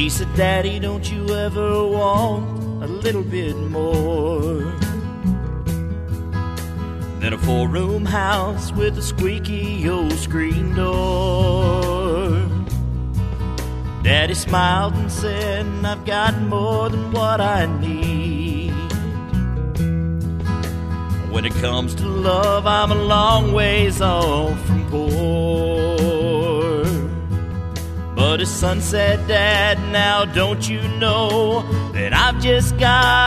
He said, Daddy, don't you ever want a little bit more than a 4-room house with a squeaky old screen door? Daddy smiled and said, I've got more than what I need. When it comes to love, I'm a long ways off from poor. But his son said, Dad, now don't you know that I've just got